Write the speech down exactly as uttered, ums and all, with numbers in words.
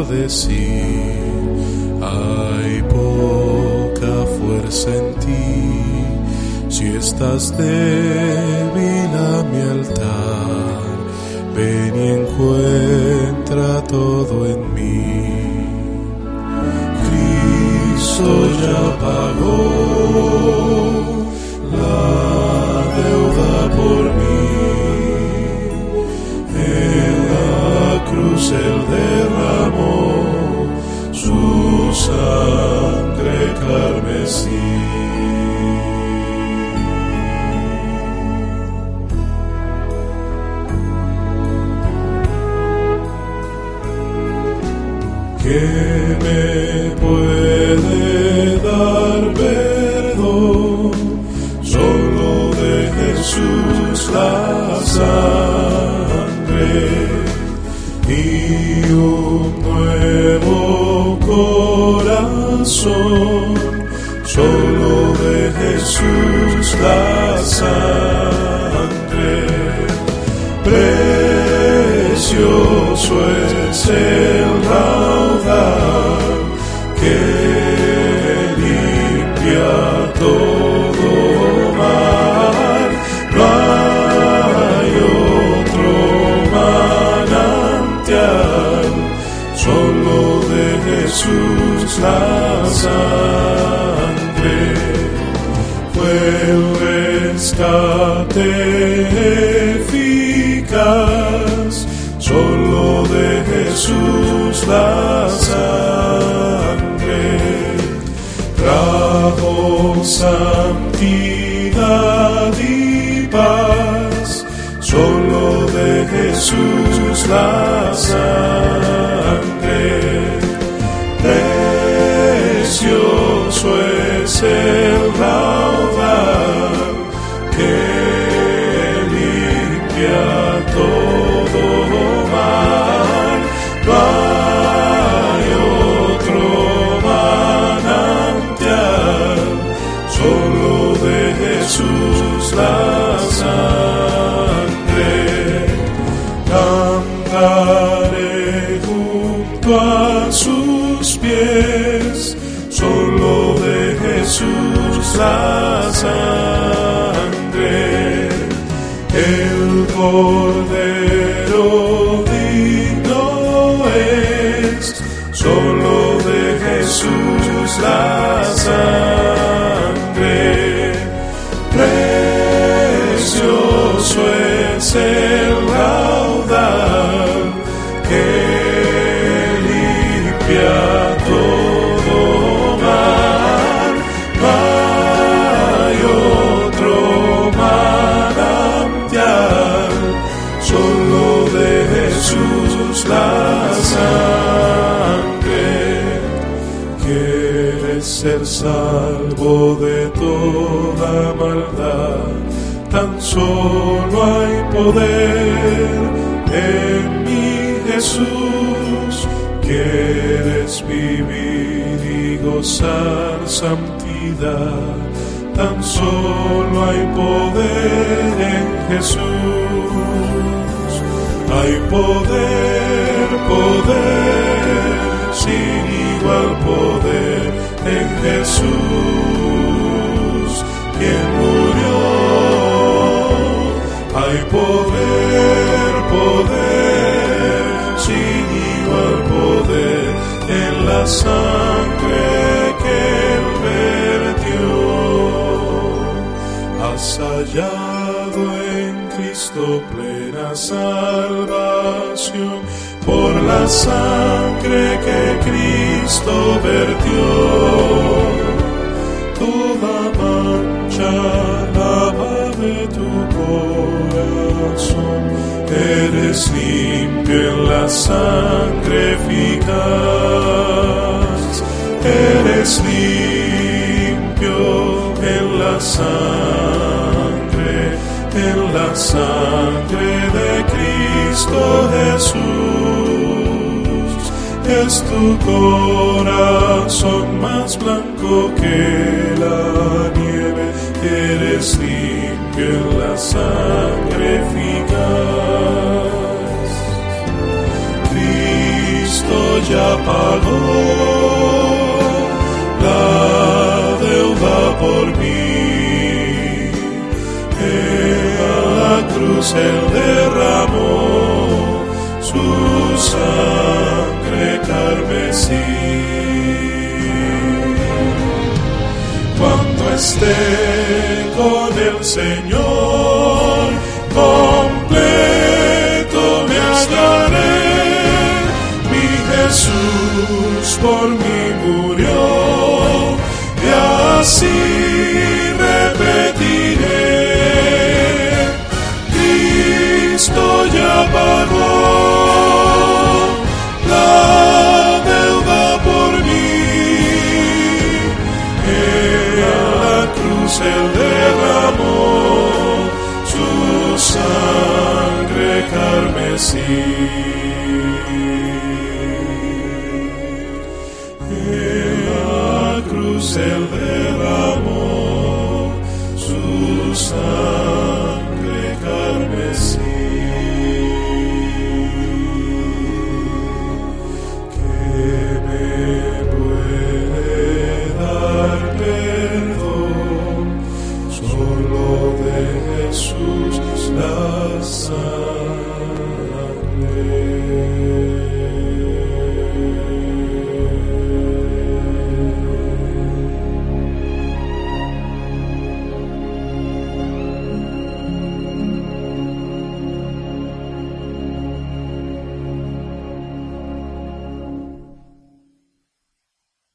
decir. Hay poca fuerza en ti, si estás débil a mi altar, ven y encuentra todo en mí. Cristo ya pagó la deuda por mí, en la cruz Él derramó su sangre carmesí. ¿Qué me puede dar perdón? Solo de Jesús la sangre y un nuevo corazón. Solo de Jesús la sangre. Precioso es el raudal que limpia todo mal. No hay otro manantial, solo de Jesús la sangre. Fue el rescate eficaz, solo de Jesús la sangre. Trajo santidad y paz, solo de Jesús la sangre. Precioso es el raudal que limpia todo mal. No hay otro manantial, solo de Jesús la sangre. Cantaré junto a sus pies, solo de Jesús la sangre. El Cordero digno es, solo de Jesús la sangre. Precioso es el raudal que limpia todo mal. No hay otro manantial, solo de Jesús la sangre. ¿Quieres ser salvo de toda maldad? Tan solo hay poder en mi Jesús. ¿Quieres vivir y gozar santidad? Tan solo hay poder en Jesús. Hay poder, poder, sin igual poder en Jesús, quien murió. Hay poder, poder, sin igual poder en la sangre que Él vertió. Has hallado en Cristo plena salvación, por la sangre que Cristo vertió. Toda mancha lava de tu corazón, eres limpio en la sangre eficaz. Eres limpio en la sangre, en la sangre de Cristo Jesús. Es tu corazón más blanco que la nieve, eres limpio en la sangre eficaz. Cristo Cristo ya pagó la deuda por mí. En la cruz Él derramó su sangre carmesí. Cuando esté con el Señor, completo me hallaré. Mi Jesús por mí murió, y así repetiré: Cristo ya pagó la deuda por mí. En la cruz Él derramó su sangre carmesí. En la cruz Él derramó su sangre